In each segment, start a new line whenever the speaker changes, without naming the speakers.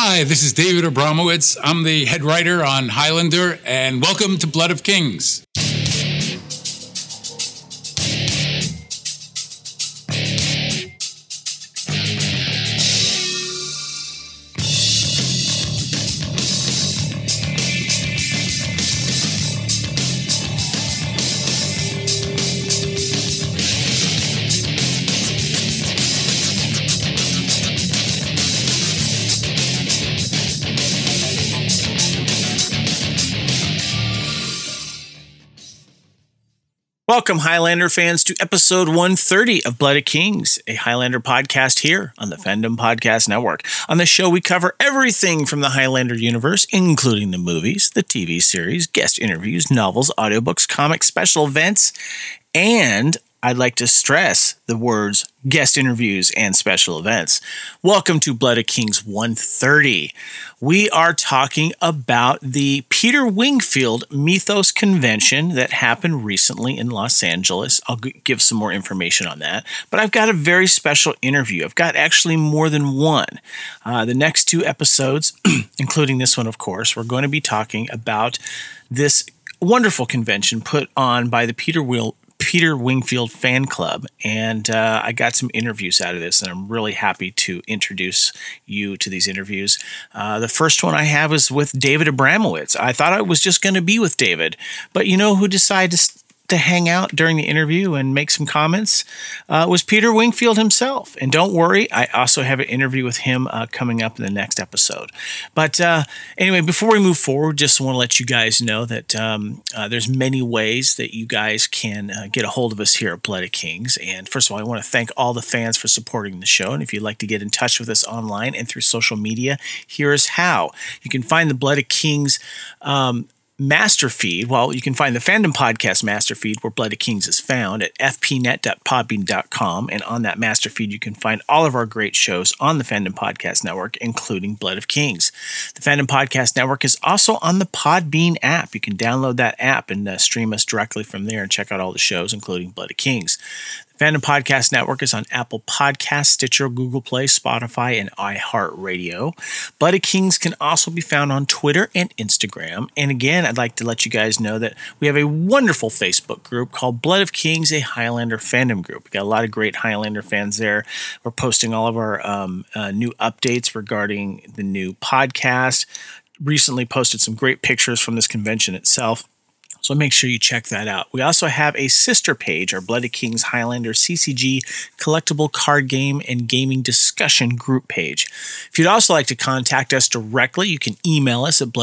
Hi, this is David Abramowitz. I'm the head writer on Highlander, and welcome to Blood of Kings.
Welcome, Highlander fans, to episode 130 of Blood of Kings, a Highlander podcast here on the Fandom Podcast Network. On this show, we cover everything from the Highlander universe, including the movies, the TV series, guest interviews, novels, audiobooks, comics, special events, and I'd like to stress the words guest interviews and special events. Welcome to Blood of Kings 130. We are talking about the Peter Wingfield Mythos Convention that happened recently in Los Angeles. I'll give some more information on that. But I've got a very special interview. I've got actually more than one. The next two episodes, including this one, of course, we're going to be talking about this wonderful convention put on by the Peter Wingfield Fan Club, and I got some interviews out of this, and I'm really happy to introduce you to these interviews. The first one I have is with David Abramowitz. I thought I was just going to be with David, but you know who decided to hang out during the interview and make some comments was Peter Wingfield himself. And don't worry, I also have an interview with him coming up in the next episode. But anyway, before we move forward, just want to let you guys know that there's many ways that you guys can get a hold of us here at Blood of Kings. And first of all, I want to thank all the fans for supporting the show. And if you'd like to get in touch with us online and through social media, here's how. You can find the Blood of Kings master feed. Well, you can find the Fandom Podcast master feed where Blood of Kings is found at fpnet.podbean.com. And on that master feed, you can find all of our great shows on the Fandom Podcast Network, including Blood of Kings. The Fandom Podcast Network is also on the Podbean app. You can download that app and stream us directly from there and check out all the shows, including Blood of Kings. Fandom Podcast Network is on Apple Podcasts, Stitcher, Google Play, Spotify, and iHeartRadio. Blood of Kings can also be found on Twitter and Instagram. And again, I'd like to let you guys know that we have a wonderful Facebook group called Blood of Kings, a Highlander fandom group. We've got a lot of great Highlander fans there. We're posting all of our new updates regarding the new podcast. Recently posted some great pictures from this convention itself. So make sure you check that out. We also have a sister page, our Blood of Kings Highlander CCG collectible card game and gaming discussion group page. If you'd also like to contact us directly, you can email us at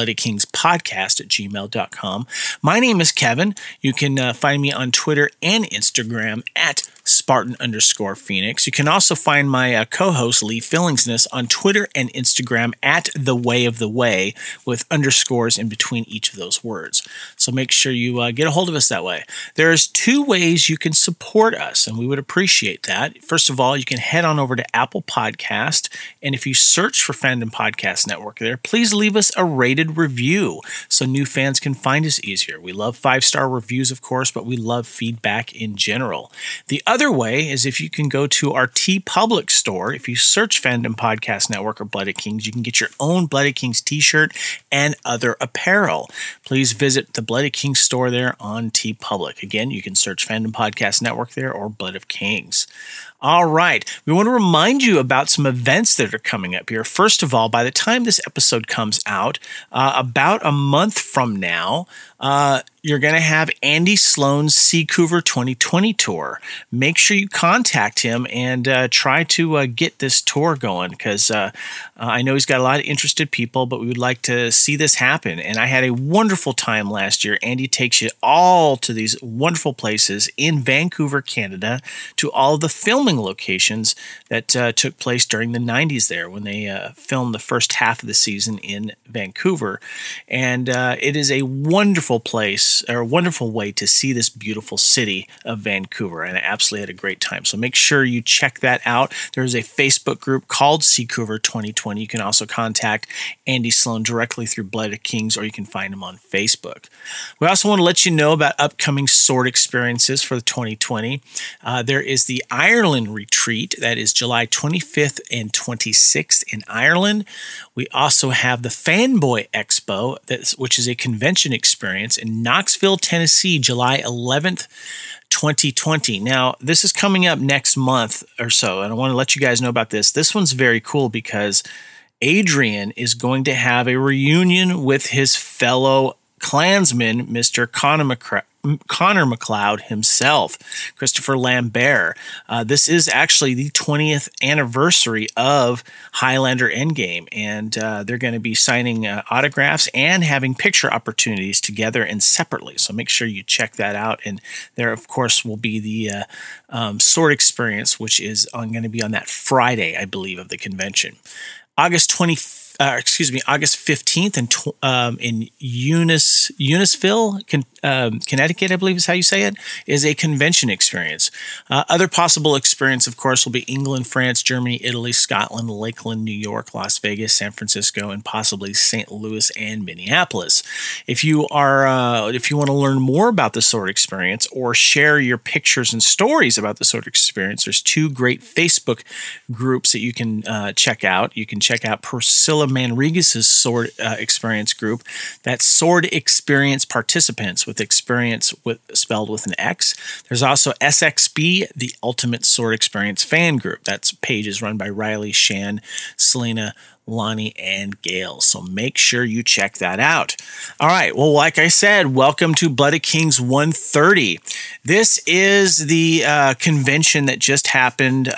bloodofkingspodcast@gmail.com. My name is Kevin. You can find me on Twitter and Instagram at Spartan_Phoenix. You can also find my co-host Lee Fillingsness on Twitter and Instagram at The Way of the Way with underscores in between each of those words. So make sure you get a hold of us that way. There's two ways you can support us, and we would appreciate that. First of all, you can head on over to Apple Podcast, and if you search for Fandom Podcast Network there, please leave us a rated review so new fans can find us easier. We love 5-star reviews, of course, but we love feedback in general. The other way is if you can go to our TeePublic store. If you search Fandom Podcast Network or Blood of Kings, you can get your own Blood of Kings t-shirt and other apparel. Please visit the Blood of Kings store there on TeePublic. Again, you can search Fandom Podcast Network there or Blood of Kings. All right. We want to remind you about some events that are coming up here. First of all, by the time this episode comes out, about a month from now, you're going to have Andy Sloan's Seacouver 2020 tour. Make sure you contact him and try to get this tour going because I know he's got a lot of interested people, but we would like to see this happen. And I had a wonderful time last year. Andy takes you all to these wonderful places in Vancouver, Canada, to all of the filming locations that took place during the 90s there when they filmed the first half of the season in Vancouver. And it is a wonderful place wonderful way to see this beautiful city of Vancouver, and I absolutely had a great time. So make sure you check that out. There's a Facebook group called Seacouver 2020. You can also contact Andy Sloan directly through Blood of Kings, or you can find him on Facebook. We also want to let you know about upcoming sword experiences for the 2020. There is the Ireland retreat that is July 25th and 26th in Ireland. We also have the Fanboy Expo, which is a convention experience in Knoxville, Tennessee, July 11th, 2020. Now, this is coming up next month or so, and I want to let you guys know about this. This one's very cool because Adrian is going to have a reunion with his fellow Klansman, Mr. Connor McLeod himself, Christopher Lambert. This is actually the 20th anniversary of Highlander Endgame, and they're going to be signing autographs and having picture opportunities together and separately. So make sure you check that out. And there, of course, will be the sword experience, which is going to be on that Friday, I believe, of the convention. August 15th in Unisville, Connecticut, I believe is how you say it, is a convention experience. Other possible experience, of course, will be England, France, Germany, Italy, Scotland, Lakeland, New York, Las Vegas, San Francisco, and possibly St. Louis and Minneapolis. If you want to learn more about the sword experience or share your pictures and stories about the sword experience, there's two great Facebook groups that you can check out. You can check out Priscilla Manriquez's sword experience group. That's Sword Experience Participants, with experience spelled with an X. There's also SXB, the Ultimate Sword Experience Fan Group. That page is run by Riley, Shan, Selena, Lonnie, and Gail. So make sure you check that out. All right. Well, like I said, welcome to Blood of Kings 130. This is the convention that just happened,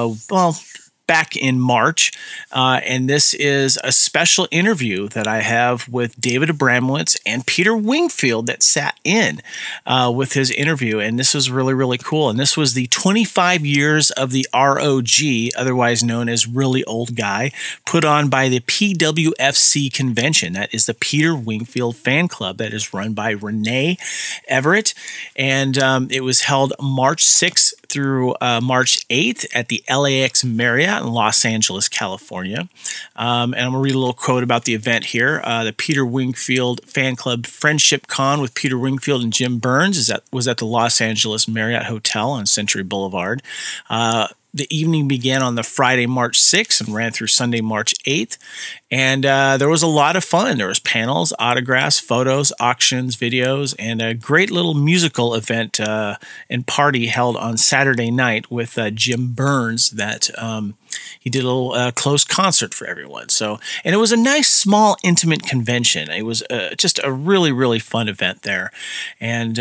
back in March, and this is a special interview that I have with David Abramowitz and Peter Wingfield that sat in with his interview, and this was really, really cool. And this was the 25 years of the ROG, otherwise known as Really Old Guy, put on by the PWFC convention. That is the Peter Wingfield Fan Club that is run by Renee Everett, and it was held March 6th through March 8th at the LAX Marriott in Los Angeles, California. And I'm going to read a little quote about the event here. The Peter Wingfield Fan Club Friendship Con with Peter Wingfield and Jim Burns was at the Los Angeles Marriott Hotel on Century Boulevard. The evening began on the Friday, March 6th and ran through Sunday, March 8th. And there was a lot of fun. There was panels, autographs, photos, auctions, videos, and a great little musical event and party held on Saturday night with Jim Burns that he did a little close concert for everyone. So, and it was a nice, small, intimate convention. It was just a really, really fun event there. And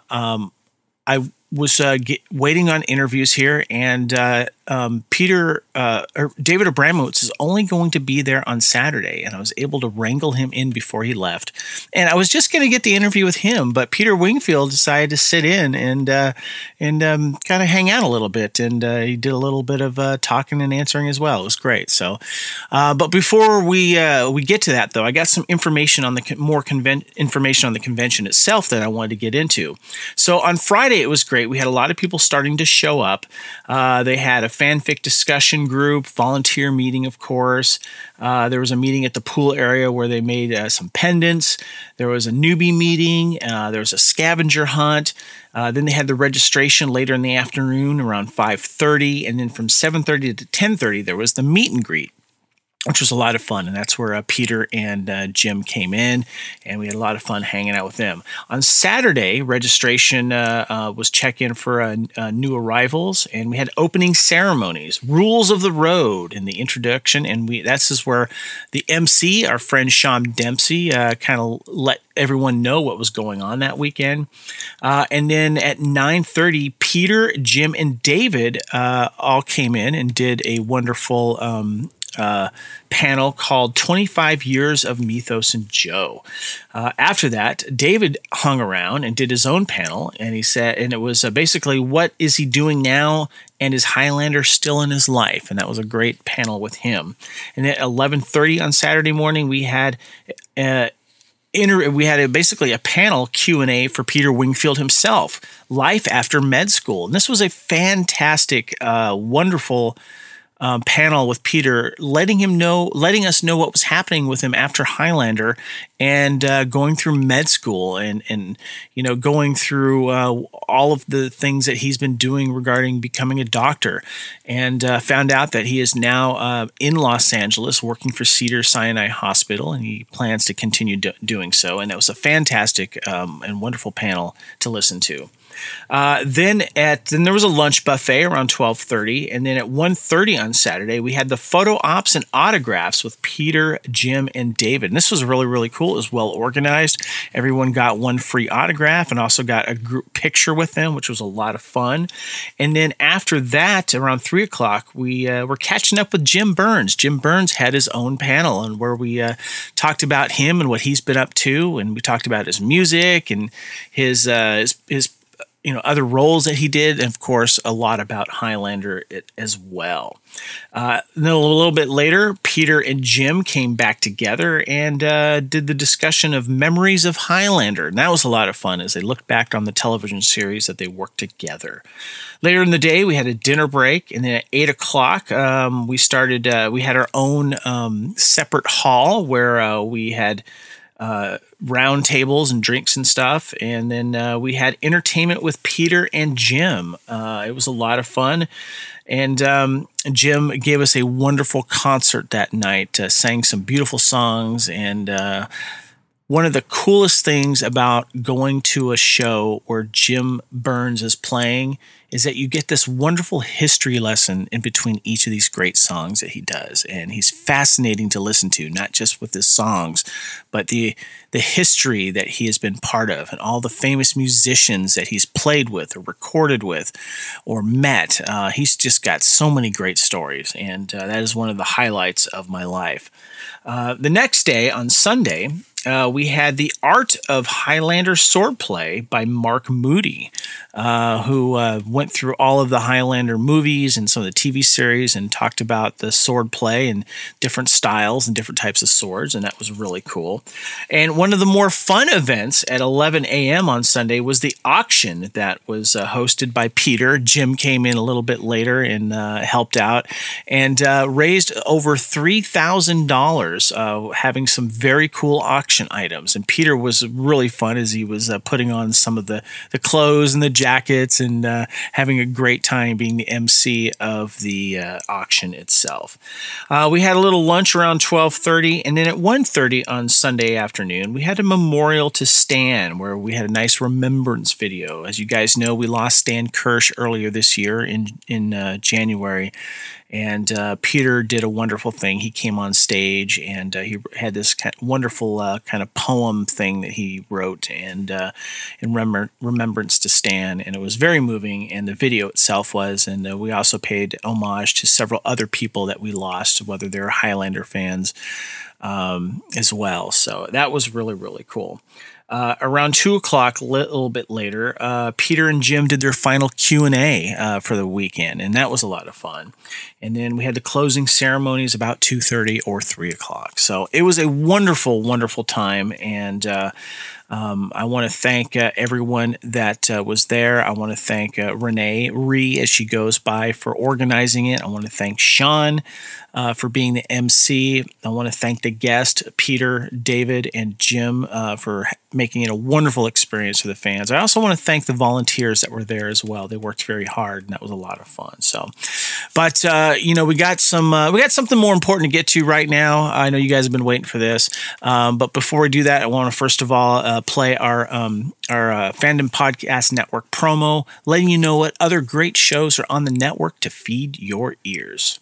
I was waiting on interviews here, and David Abramowitz is only going to be there on Saturday, and I was able to wrangle him in before he left. And I was just going to get the interview with him, but Peter Wingfield decided to sit in and kind of hang out a little bit, and he did a little bit of talking and answering as well. It was great. So, but before we get to that, though, I got some information on the information on the convention itself that I wanted to get into. So on Friday, it was great. We had a lot of people starting to show up. They had a fanfic discussion group, volunteer meeting, of course. There was a meeting at the pool area where they made some pendants. There was a newbie meeting. There was a scavenger hunt. Then they had the registration later in the afternoon around 5:30. And then from 7:30 to 10:30, there was the meet and greet, which was a lot of fun. And that's where Peter and Jim came in, and we had a lot of fun hanging out with them. On Saturday, registration was check-in for new arrivals, and we had opening ceremonies, rules of the road, and the introduction. And this is where the MC, our friend Sean Dempsey, kind of let everyone know what was going on that weekend. And then at 9:30, Peter, Jim, and David all came in and did a wonderful panel called 25 Years of Mythos and Joe. After that, David hung around and did his own panel, and he said, and it was basically, what is he doing now, and is Highlander still in his life? And that was a great panel with him. And at 11:30 on Saturday morning, we had we had basically a panel Q&A for Peter Wingfield himself, Life After Med School. And this was a fantastic, wonderful panel with Peter, letting us know what was happening with him after Highlander and going through med school and going through all of the things that he's been doing regarding becoming a doctor, and found out that he is now in Los Angeles working for Cedars-Sinai Hospital, and he plans to continue doing so. And it was a fantastic and wonderful panel to listen to. Then there was a lunch buffet around 12:30, and then at 1:30 on Saturday we had the photo ops and autographs with Peter, Jim, and David. And this was really, really cool. It was well organized. Everyone got one free autograph and also got a group picture with them, which was a lot of fun. And then after that, around 3 o'clock, we were catching up with Jim Burns. Jim Burns had his own panel, and where we talked about him and what he's been up to, and we talked about his music and his other roles that he did, and of course a lot about Highlander as well. Then a little bit later, Peter and Jim came back together and did the discussion of memories of Highlander, and that was a lot of fun as they looked back on the television series that they worked together. Later in the day, we had a dinner break, and then at 8 o'clock, we had our own separate hall where we had round tables and drinks and stuff. And then we had entertainment with Peter and Jim. It was a lot of fun. And Jim gave us a wonderful concert that night, sang some beautiful songs. And one of the coolest things about going to a show where Jim Burns is playing is that you get this wonderful history lesson in between each of these great songs that he does. And he's fascinating to listen to, not just with his songs, but the history that he has been part of and all the famous musicians that he's played with or recorded with or met. He's just got so many great stories, and that is one of the highlights of my life. The next day, on Sunday, we had the Art of Highlander Swordplay by Mark Moody, who went through all of the Highlander movies and some of the TV series and talked about the swordplay and different styles and different types of swords, and that was really cool. And one of the more fun events at 11 a.m. on Sunday was the auction that was hosted by Peter. Jim came in a little bit later and helped out and raised over $3,000, having some very cool auction items. And Peter was really fun as he was putting on some of the clothes and the jackets and having a great time being the MC of the auction itself. We had a little lunch around 12:30, and then at 1:30 on Sunday afternoon, we had a memorial to Stan, where we had a nice remembrance video. As you guys know, we lost Stan Kirsch earlier this year in January. And Peter did a wonderful thing. He came on stage and he had this wonderful kind of poem thing that he wrote and in remembrance to Stan. And it was very moving, and the video itself was. And we also paid homage to several other people that we lost, whether they're Highlander fans as well. So that was really, really cool. Around 2 o'clock, a little bit later, Peter and Jim did their final Q&A for the weekend, and that was a lot of fun. And then we had the closing ceremonies about 2:30 or 3 o'clock. So it was a wonderful, wonderful time, and I want to thank everyone that was there. I want to thank Renee Ree, as she goes by, for organizing it. I want to thank Sean for being the MC. I want to thank the guest, Peter, David, and Jim, for making it a wonderful experience for the fans. I also want to thank the volunteers that were there as well. They worked very hard, and that was a lot of fun. So, but we got something more important to get to right now. I know you guys have been waiting for this, but before we do that, I want to first of all play our Fandom Podcast Network promo, letting you know what other great shows are on the network to feed your ears.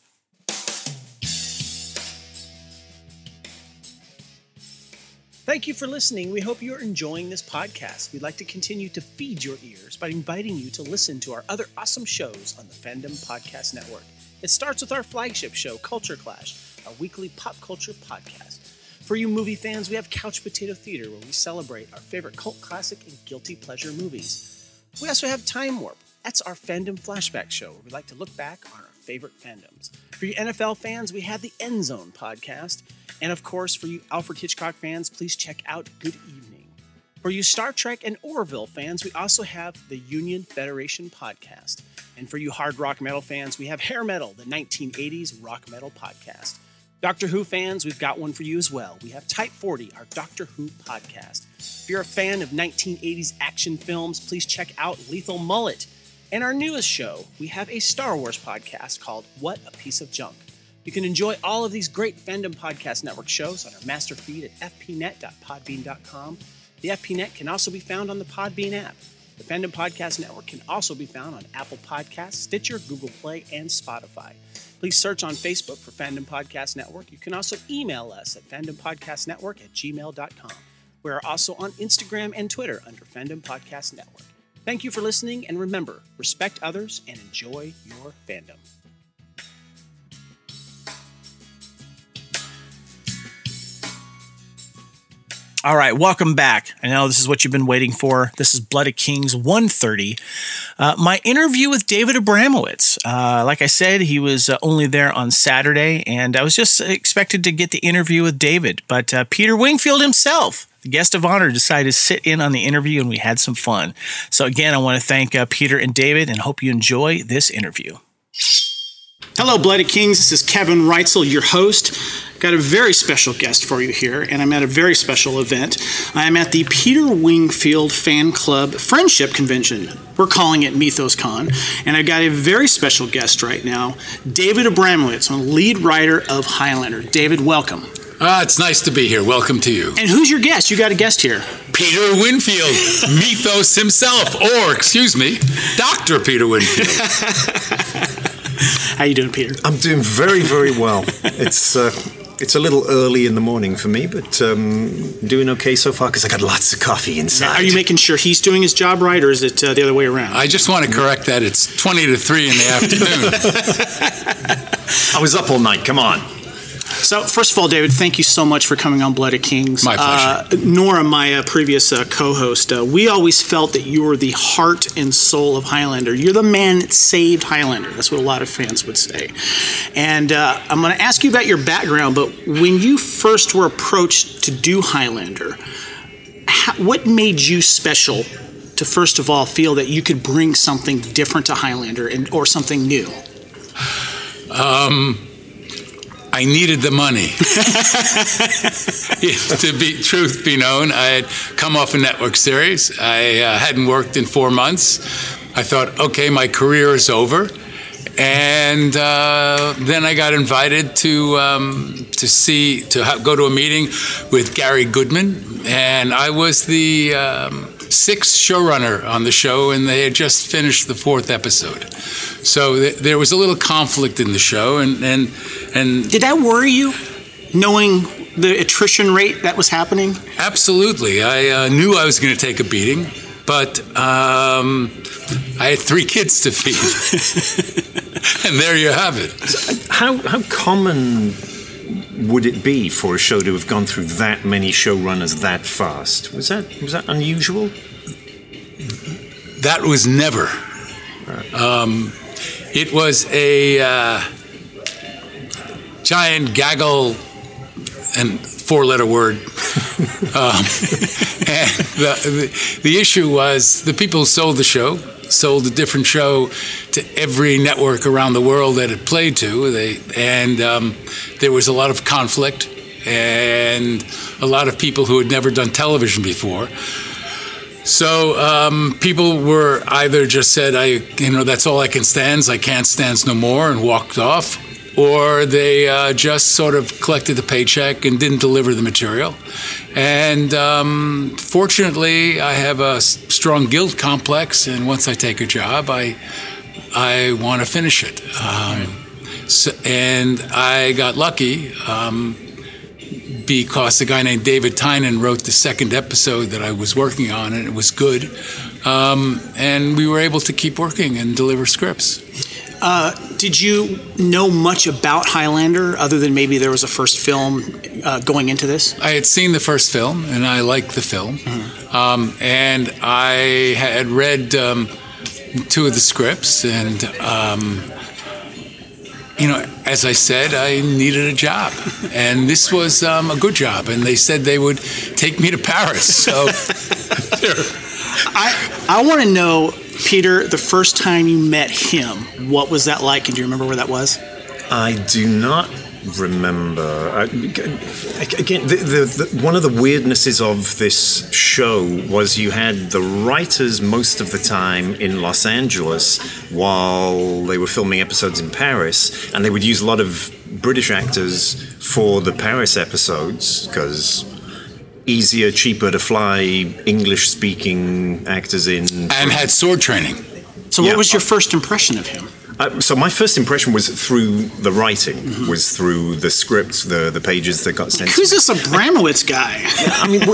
Thank you for listening. We hope you're enjoying this podcast. We'd like to continue to feed your ears by inviting you to listen to our other awesome shows on the Fandom Podcast Network. It starts with our flagship show, Culture Clash, our weekly pop culture podcast. For you movie fans, we have Couch Potato Theater, where we celebrate our favorite cult classic and guilty pleasure movies. We also have Time Warp. That's our Fandom Flashback show, where we like to look back on our favorite fandoms. For you NFL fans, we have the End Zone podcast. And of course, for you Alfred Hitchcock fans, please check out Good Evening. For you Star Trek and Orville fans, we also have the Union Federation podcast. And for you hard rock metal fans, we have Hair Metal, the 1980s rock metal podcast. Doctor Who fans, we've got one for you as well. We have Type 40, our Doctor Who podcast. If you're a fan of 1980s action films, please check out Lethal Mullet. And our newest show, we have a Star Wars podcast called What a Piece of Junk. You can enjoy all of these great Fandom Podcast Network shows on our master feed at fpnet.podbean.com. The FPNet can also be found on the Podbean app. The Fandom Podcast Network can also be found on Apple Podcasts, Stitcher, Google Play, and Spotify. Please search on Facebook for Fandom Podcast Network. You can also email us at fandompodcastnetwork@gmail.com. We are also on Instagram and Twitter under Fandom Podcast Network. Thank you for listening, and remember, respect others and enjoy your fandom. All right, welcome back. I know this is what you've been waiting for. This is Blood of Kings 130. My interview with David Abramowitz. Like I said, he was only there on Saturday, and I was just expected to get the interview with David. But Peter Wingfield himself, the guest of honor, decided to sit in on the interview, and we had some fun. So again, I want to thank Peter and David, and hope you enjoy this interview. Hello, Blooded Kings. This is Kevin Reitzel, your host. Got a very special guest for you here, and I'm at a very special event. I'm at the Peter Wingfield Fan Club Friendship Convention. We're calling it MythosCon, and I got a very special guest right now, David Abramowitz, lead writer of Highlander. David, welcome.
It's nice to be here. Welcome to you.
And who's your guest? You got a guest here.
Peter Winfield, Mythos himself, or, excuse me, Dr. Peter Winfield.
How you doing, Peter?
I'm doing very, very well. It's a little early in the morning for me, but doing okay so far because I got lots of coffee inside.
Are you making sure he's doing his job right, or is it the other way around?
I just want to correct that. It's 20 to 3 in the afternoon.
I was up all night. Come on.
So, first of all, David, thank you so much for coming on Blood of Kings.
My pleasure.
Nora, my previous co-host, we always felt that you were the heart and soul of Highlander. You're the man that saved Highlander. That's what a lot of fans would say. And I'm going to ask you about your background, but when you first were approached to do Highlander, what made you special to, first of all, feel that you could bring something different to Highlander or something new?
I needed the money. Truth be known, I had come off a network series. I hadn't worked in 4 months. I thought, okay, my career is over. And then I got invited to go to a meeting with Gary Goodman, and I was the 6th showrunner on the show, and they had just finished the 4th episode. So there was a little conflict in the show, and
did that worry you, knowing the attrition rate that was happening?
Absolutely. I knew I was going to take a beating, but I had 3 kids to feed, and there you have it.
So how common would it be for a show to have gone through that many showrunners that fast? Was that unusual?
That was never. It was a giant gaggle and 4-letter word. And the issue was the people who sold the show sold a different show to every network around the world that it played to. There was a lot of conflict and a lot of people who had never done television before. So people were either just said, that's all I can stand. I can't stand no more, and walked off. Or they just sort of collected the paycheck and didn't deliver the material. And fortunately, I have a strong guilt complex, and once I take a job, I want to finish it. And I got lucky because a guy named David Tynan wrote the 2nd episode that I was working on, and it was good. And we were able to keep working and deliver scripts.
Did you know much about Highlander other than maybe there was a first film going into this?
I had seen the first film, and I liked the film. Mm-hmm. And I had read 2 of the scripts, and as I said, I needed a job, and this was a good job, and they said they would take me to Paris. So,
I want to know, Peter, the first time you met him, what was that like, and do you remember where that was?
I do not remember. Again, one of the weirdnesses of this show was you had the writers most of the time in Los Angeles while they were filming episodes in Paris, and they would use a lot of British actors for the Paris episodes because easier, cheaper to fly English-speaking actors in.
And had sword training.
So what was your first impression of him?
So my first impression was through the writing, was through the scripts, the pages that got sent.
Who's this Abramowitz guy?
I mean,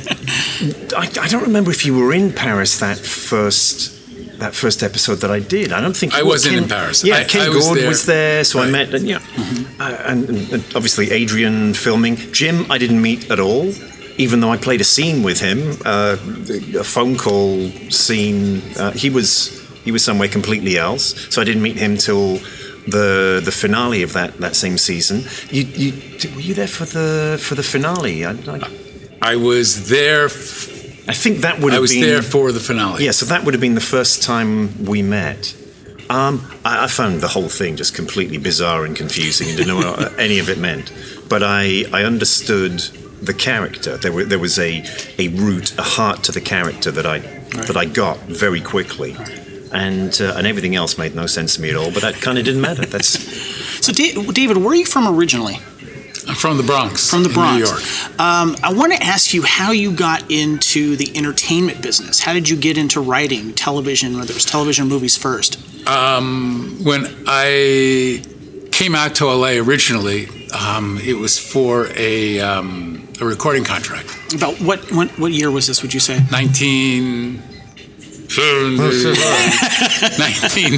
I don't remember if you were in Paris that first episode that I did. I don't think
I wasn't in Paris.
Yeah, Ken Gord was there, so
right.
I met, and obviously Adrian filming. Jim, I didn't meet at all, even though I played a scene with him, a phone call scene. He was somewhere completely else, so I didn't meet him till the finale of that same season. Were you there for the finale?
I was there.
I think that would have been.
I was there for the finale.
Yeah, so that would have been the first time we met. I found the whole thing just completely bizarre and confusing and didn't know what any of it meant. But I understood the character. There was a root, a heart to the character that I got very quickly. And everything else made no sense to me at all, but that kind of didn't matter.
So, David, where are you from originally?
I'm from the Bronx.
From the Bronx.
New York.
I want to ask you how you got into the entertainment business. How did you get into writing television, whether it was television or movies first?
When I came out to LA originally, it was for a recording contract.
About what year was this, would you say?
1970.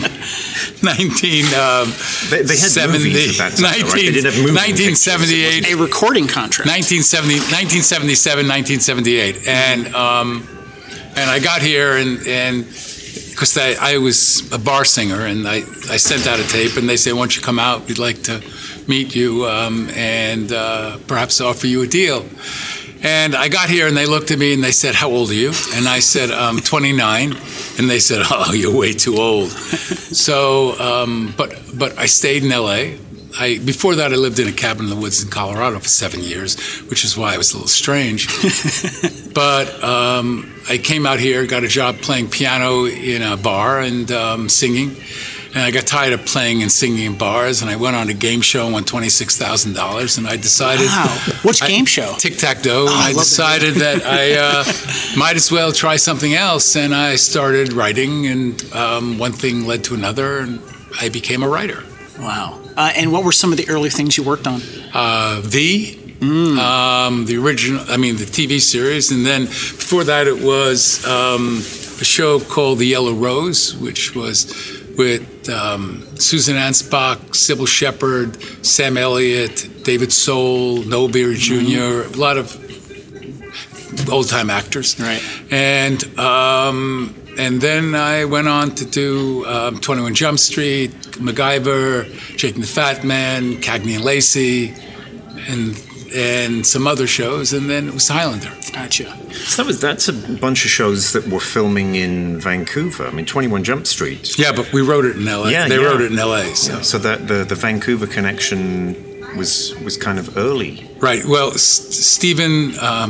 They had movies at that time, right? They didn't have movies.
1978.
A recording contract.
1977, 1978. And I got here and because I was a bar singer, and I sent out a tape, and they said, "Why don't you come out? We'd like to meet you and perhaps offer you a deal." And I got here, and they looked at me, and they said, "How old are you?" And I said, "I'm 29." And they said, "Oh, you're way too old." So, but I stayed in L.A. Before that, I lived in a cabin in the woods in Colorado for 7 years, which is why I was a little strange. But I came out here, got a job playing piano in a bar and singing. And I got tired of playing and singing in bars, and I went on a game show and won $26,000. And I decided,
wow, which game show?
Tic-tac-toe.
Oh,
I decided that I might as well try something else, and I started writing, and one thing led to another, and I became a writer.
Wow. And what were some of the early things you worked on?
The original, the TV series, and then before that it was a show called The Yellow Rose, which was with Susan Ansbach, Sybil Shepherd, Sam Elliott, David Soul, Noel Beery Jr., a lot of old-time actors.
Right.
And then I went on to do 21 Jump Street, MacGyver, Jake and the Fat Man, Cagney and Lacey, and some other shows, and then it was Highlander.
Gotcha.
So that's a bunch of shows that were filming in Vancouver. 21 Jump Street.
Yeah, but we wrote it in L.A. They wrote it in L.A.
So that the Vancouver connection was kind of early.
Right. Well, Stephen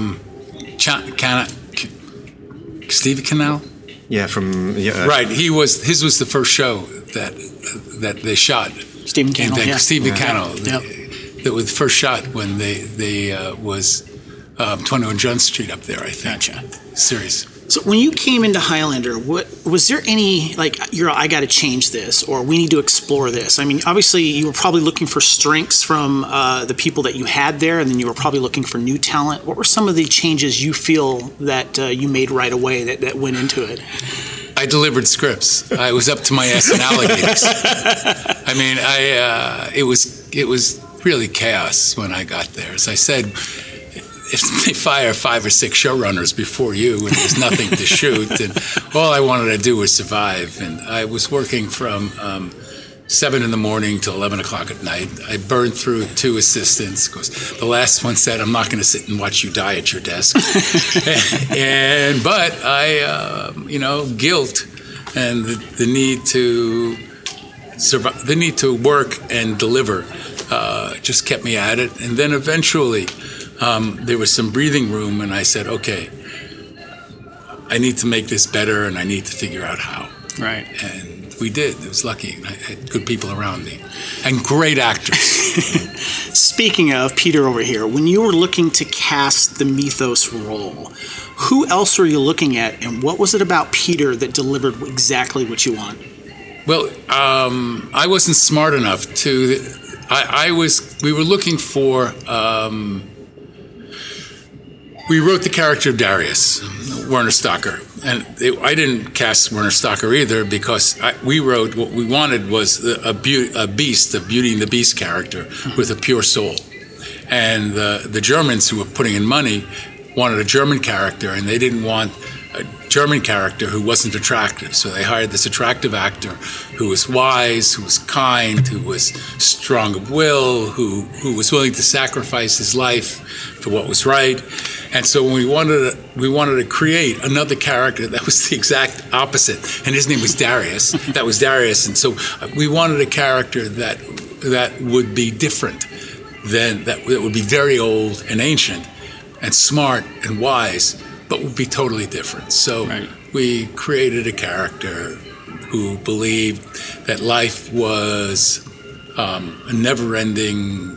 Cannell.
Yeah,
right. His was the first show that they shot.
Stephen Cannell. Yeah.
Stephen Cannell.
Yep.
That was the first shot when they was 21 Jump Street up there, I think.
Gotcha.
Series.
So when you came into Highlander, was there any, I got to change this, or we need to explore this? Obviously you were probably looking for strengths from the people that you had there, and then you were probably looking for new talent. What were some of the changes you feel that you made right away that went into it?
I delivered scripts. I was up to my ass in alligators. It was really chaos when I got there. As I said, if they fire 5 or 6 showrunners before you and there's nothing to shoot, and all I wanted to do was survive. And I was working from 7 in the morning till 11 o'clock at night. I burned through 2 assistants because the last one said, "I'm not going to sit and watch you die at your desk." But guilt and the need to survive, the need to work and deliver, just kept me at it. And then eventually, there was some breathing room, and I said, "Okay, I need to make this better, and I need to figure out how."
Right.
And we did. I was lucky. I had good people around me and great actors.
Speaking of Peter over here, when you were looking to cast the Mythos role, who else were you looking at, and what was it about Peter that delivered exactly what you want?
Well, I wasn't smart enough to. We were looking for. We wrote the character of Darius, Werner Stocker, and I didn't cast Werner Stocker either because we wrote what we wanted was a beast, a Beauty and the Beast character with a pure soul, and the Germans who were putting in money wanted a German character, and they didn't want a German character who wasn't attractive, so they hired this attractive actor who was wise, who was kind, who was strong of will, who was willing to sacrifice his life for what was right. And so when we wanted to create another character that was the exact opposite, and his name was Darius. That was Darius, and so we wanted a character that would be different, that would be very old and ancient, and smart and wise, but would be totally different. So we created a character who believed that life was a never-ending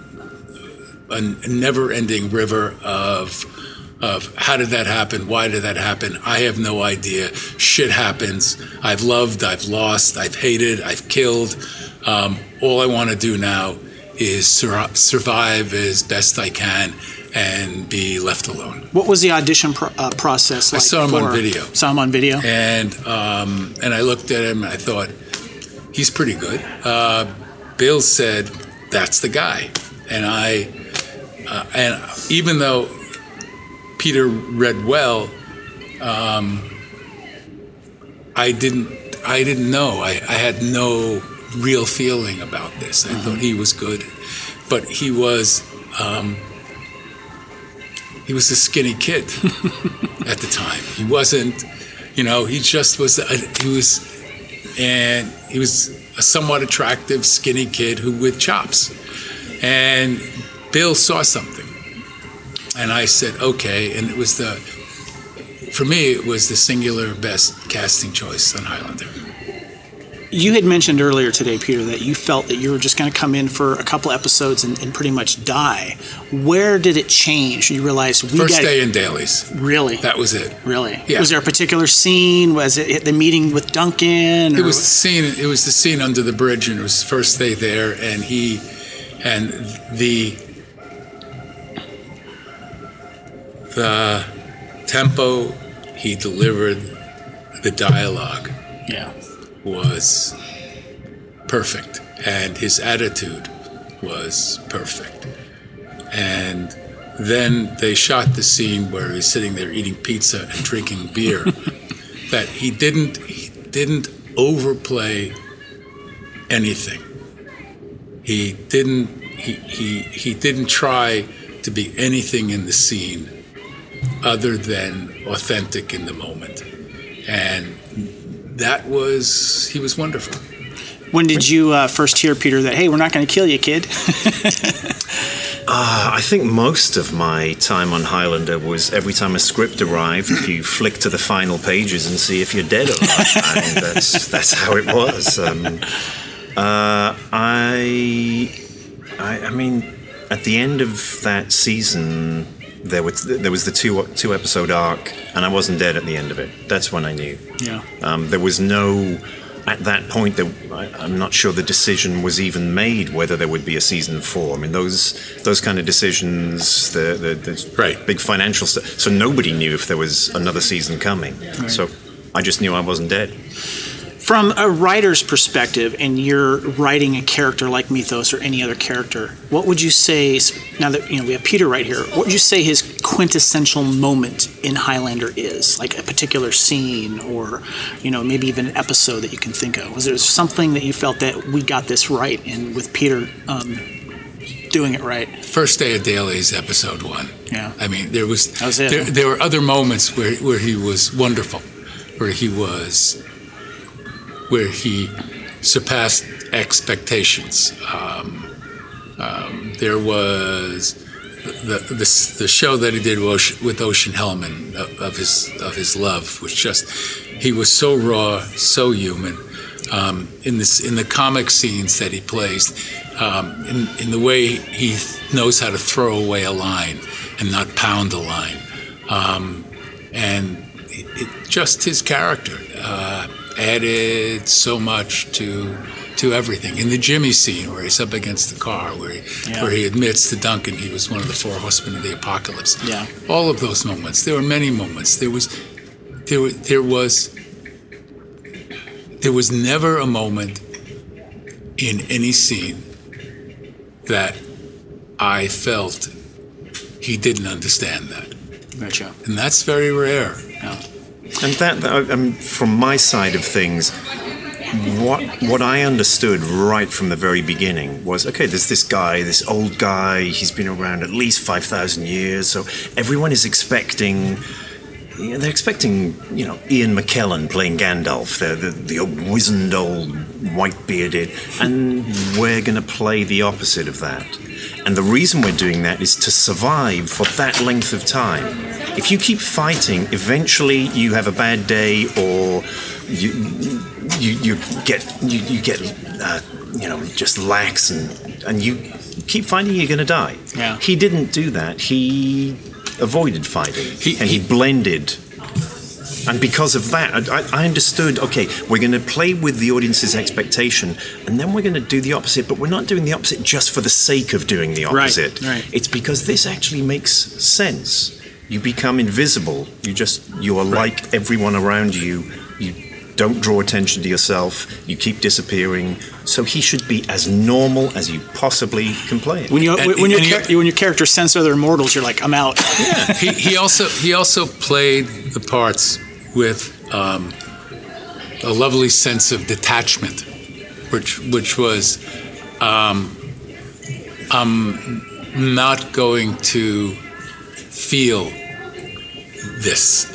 river of how did that happen? Why did that happen? I have no idea. Shit happens. I've loved, I've lost, I've hated, I've killed. All I want to do now is survive as best I can and be left alone.
What was the audition process like?
I saw him on video.
Saw him on video?
And I looked at him and I thought, he's pretty good. Bill said, that's the guy. And and even though Peter read well, I didn't know. I had no real feeling about this. I thought he was good, but he was a skinny kid at the time. He wasn't, he just was. He was a somewhat attractive, skinny kid with chops, and Bill saw something. And I said, okay, and for me, it was the singular best casting choice on Highlander.
You had mentioned earlier today, Peter, that you felt that you were just going to come in for a couple episodes and pretty much die. Where did it change? You realized
First day in dailies.
Really?
That was it.
Really?
Yeah.
Was there a particular scene? Was it the meeting with Duncan?
It was the scene. It was the scene under the bridge, and it was first day there, and the tempo he delivered, the dialogue, was perfect, and his attitude was perfect. And then they shot the scene where he's sitting there eating pizza and drinking beer. That he didn't overplay anything. He didn't try to be anything in the scene other than authentic in the moment. And he was wonderful.
When did you first hear, Peter, that, hey, we're not going to kill you, kid?
I think most of my time on Highlander was every time a script arrived, you flick to the final pages and see if you're dead or not. I mean, that's how it was. I mean, at the end of that season, there was the two episode arc, and I wasn't dead at the end of it. That's when I knew.
Yeah.
There was no. At that point, I'm not sure the decision was even made whether there would be a season 4. I mean, those kind of decisions, the big financial stuff. So nobody knew if there was another season coming. Right. So I just knew I wasn't dead.
From a writer's perspective, and you're writing a character like Mythos or any other character, what would you say, now that we have Peter right here, what would you say his quintessential moment in Highlander is? Like a particular scene or, maybe even an episode that you can think of? Was there something that you felt that we got this right, and with Peter doing it right?
First Day of Dailies, episode 1.
Yeah.
I mean, there was
That was it.
there were other moments where he was wonderful, where he surpassed expectations. There was the show that he did with Ocean Hellman of his love, which he was so raw, so human. In the comic scenes that he plays, in the way he knows how to throw away a line and not pound a line, and just his character added so much to everything. In the Jimmy scene where he's up against the car, where he admits to Duncan he was one of the 4 horsemen of the apocalypse.
Yeah.
All of those moments. There were many moments. There was never a moment in any scene that I felt he didn't understand that.
Gotcha.
And that's very rare.
Yeah.
And that, from my side of things, what I understood right from the very beginning was, okay, there's this guy, this old guy, he's been around at least 5,000 years, so everyone is expecting... They're expecting, Ian McKellen playing Gandalf, the wizened old white-bearded, and we're going to play the opposite of that. And the reason we're doing that is to survive for that length of time. If you keep fighting, eventually you have a bad day, or you get just lax, and you keep fighting, you're going to die.
Yeah.
He didn't do that. He avoided fighting, and he blended. And because of that, I understood, okay, we're going to play with the audience's expectation, and then we're going to do the opposite, but we're not doing the opposite just for the sake of doing the opposite.
Right.
It's because this actually makes sense. You become invisible. You are like everyone around you. You don't draw attention to yourself. You keep disappearing. So he should be as normal as you possibly can play it.
When your character sense other mortals, you're like, I'm out.
Yeah. he also played the parts with a lovely sense of detachment, which was I'm not going to feel this.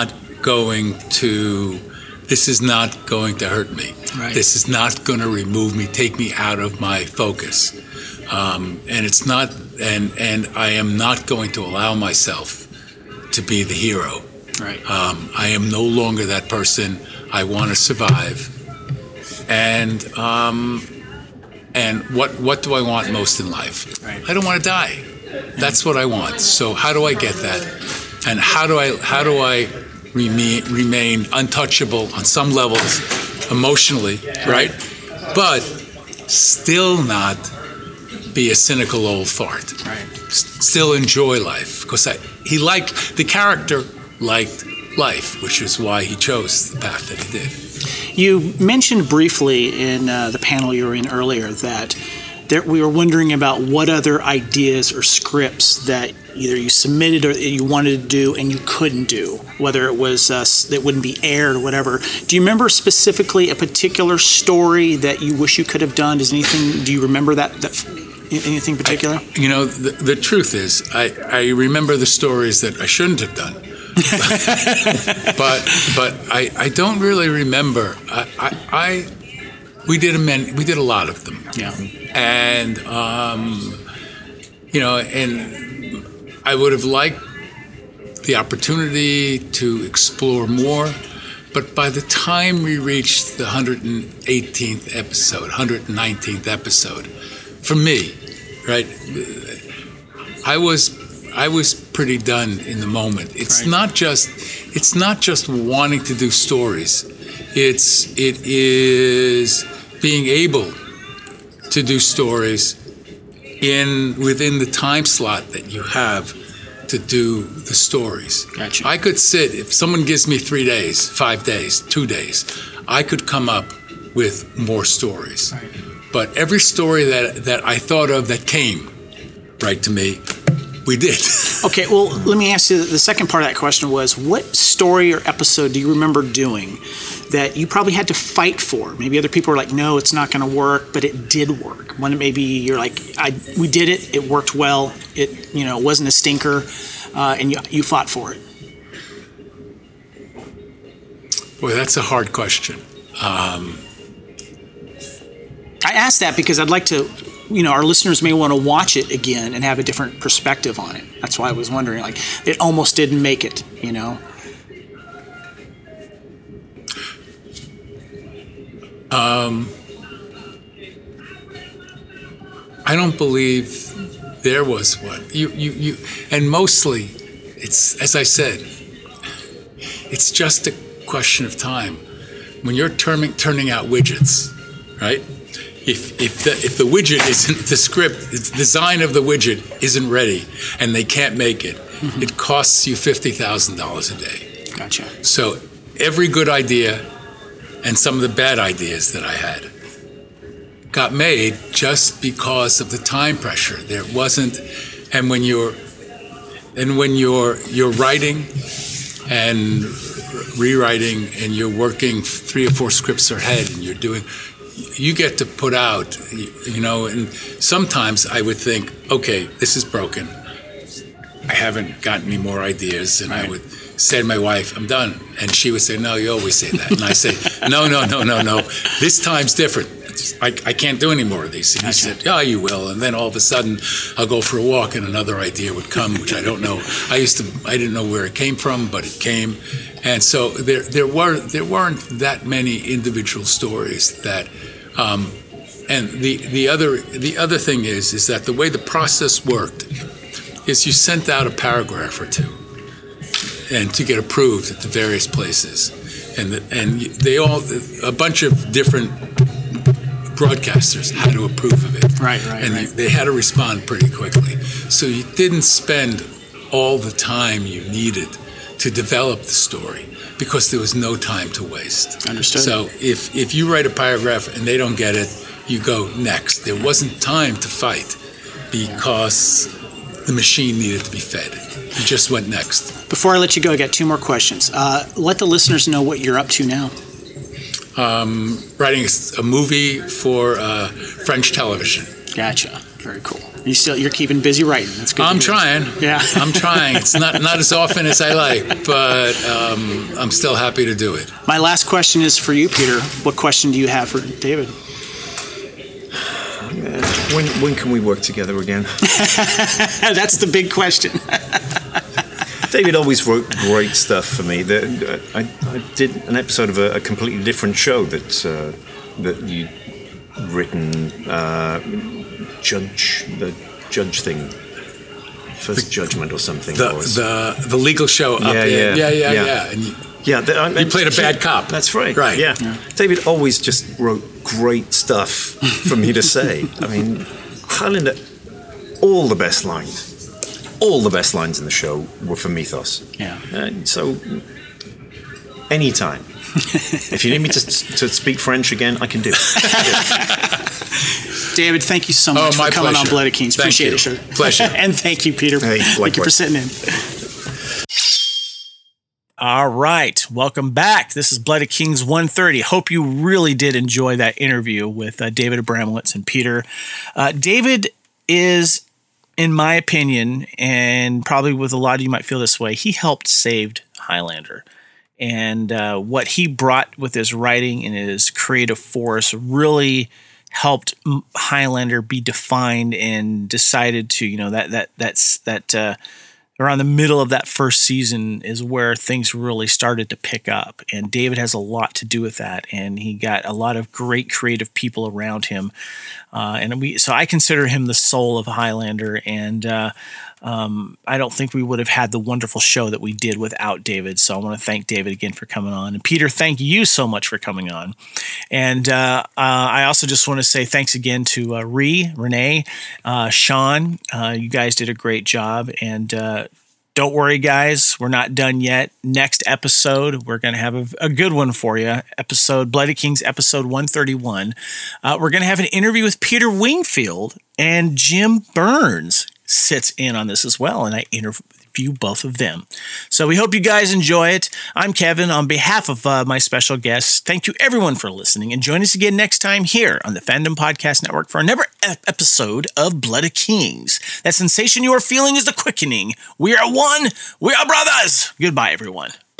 This is not going to hurt me.
Right.
This is not going to remove me, take me out of my focus. And it's not, and I am not going to allow myself to be the hero.
Right.
I am no longer that person. I want to survive. And what do I want most in life?
Right.
I don't want to die. That's what I want. So how do I get that? And how do I remain untouchable on some levels emotionally, right? But still not be a cynical old fart.
Right.
Still enjoy life, because the character liked life, which is why he chose the path that he did.
You mentioned briefly in the panel you were in earlier that we were wondering about what other ideas or scripts that either you submitted or you wanted to do and you couldn't do, whether it was that wouldn't be aired or whatever. Do you remember specifically a particular story that you wish you could have done? Do you remember that anything particular?
The truth is, I remember the stories that I shouldn't have done. but I don't really remember. We did a lot of them.
Yeah.
And and I would have liked the opportunity to explore more, but by the time we reached the 118th episode, 119th episode, for me, right, I was pretty done in the moment. It's
right.
not just wanting to do stories. It is being able to do stories within the time slot that you have to do the stories.
Gotcha.
I could sit, if someone gives me 3 days, 5 days, 2 days, I could come up with more stories.
Right.
But every story that I thought of that came right to me, we did.
Okay, well, let me ask you, the second part of that question was, what story or episode do you remember doing that you probably had to fight for? Maybe other people were like, no, it's not going to work, but it did work. When maybe you're like, we did it, it worked well, it wasn't a stinker, and you fought for it.
Boy, that's a hard question.
I asked that because I'd like to, our listeners may want to watch it again and have a different perspective on it. That's why I was wondering, like, it almost didn't make it,
I don't believe there was one. You, and mostly, it's, as I said, it's just a question of time. When you're turning out widgets, right? If the widget isn't, the script, the design of the widget isn't ready, and they can't make it, it costs you $50,000 a day.
Gotcha.
So every good idea and some of the bad ideas that I had got made just because of the time pressure. There wasn't, and when you're writing and rewriting and you're working 3 or 4 scripts ahead and you get to put out, and sometimes I would think, okay, this is broken. I haven't got any more ideas. And I would say to my wife, I'm done. And she would say, no, you always say that. And I say, no. This time's different. I can't do any more of these. And he said, yeah, you will. And then all of a sudden, I'll go for a walk and another idea would come, which I don't know. I didn't know where it came from, but it came. And so there weren't that many individual stories that, and the other thing is that the way the process worked is you sent out a paragraph or two, and to get approved at the various places, and they all, a bunch of different broadcasters had to approve of it.
Right.
And they had to respond pretty quickly. So you didn't spend all the time you needed to develop the story because there was no time to waste.
Understood.
So if you write a paragraph and they don't get it, you go next. There wasn't time to fight because the machine needed to be fed. You just went next.
Before I let you go, I got 2 more questions. Let the listeners know what you're up to now.
Writing a movie for French television.
Gotcha. Very cool. You're keeping busy writing. That's good.
I'm trying.
Yeah.
I'm trying. It's not as often as I like, but I'm still happy to do it.
My last question is for you, Peter. What question do you have for David?
When can we work together again?
That's the big question.
David always wrote great stuff for me. I did an episode of a completely different show that you'd written, the judge thing, First Judgment or something.
The legal show.
Yeah.
And
you
played a bad cop.
That's right.
Right.
Yeah. David always just wrote great stuff for me to say. I mean, Highlander, all the best lines in the show were from Mythos.
Yeah.
So, anytime. If you need me to speak French again, I can do it.
David, thank you so much for coming on Blood of Kings. Appreciate it, sir.
Pleasure.
And thank you, Peter.
Hey,
thank you for sitting in.
All right. Welcome back. This is Blood of Kings 130. Hope you really did enjoy that interview with David Abramowitz and Peter. David is, in my opinion, and probably with a lot of you might feel this way, he helped save Highlander. And what he brought with his writing and his creative force really helped Highlander be defined and decided to, that's around the middle of that first season is where things really started to pick up. And David has a lot to do with that. And he got a lot of great creative people around him. So I consider him the soul of Highlander. And I don't think we would have had the wonderful show that we did without David. So I want to thank David again for coming on. And Peter, thank you so much for coming on. And I also just want to say thanks again to Renee, Sean. You guys did a great job. And Don't worry, guys. We're not done yet. Next episode, we're going to have a good one for you. Bloody Kings, episode 131. We're going to have an interview with Peter Wingfield, and Jim Burns sits in on this as well, and I interview both of them. So we hope you guys enjoy it. I'm Kevin. On behalf of my special guests, thank you everyone for listening, and join us again next time here on the Fandom Podcast Network for another episode of Blood of Kings. That sensation you are feeling is the quickening. We are one. We are brothers. Goodbye, everyone.